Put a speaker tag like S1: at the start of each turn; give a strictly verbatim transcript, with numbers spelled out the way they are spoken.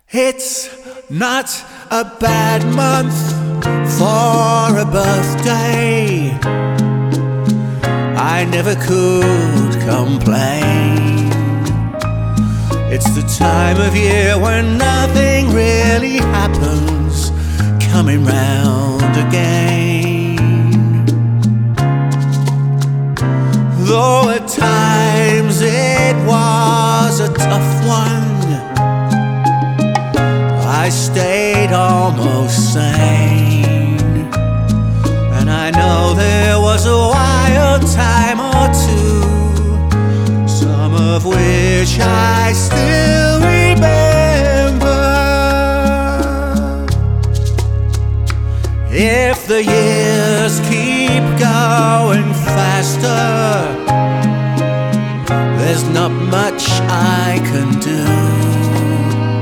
S1: It's not a bad month for a birthday. I never could complain. It's the time of year when nothing really happens, coming round again. Though at times it was a tough one, I stayed almost sane. And I know there was a wild time or two, some of which I still remember. If the years keep going faster, there's not much I can do.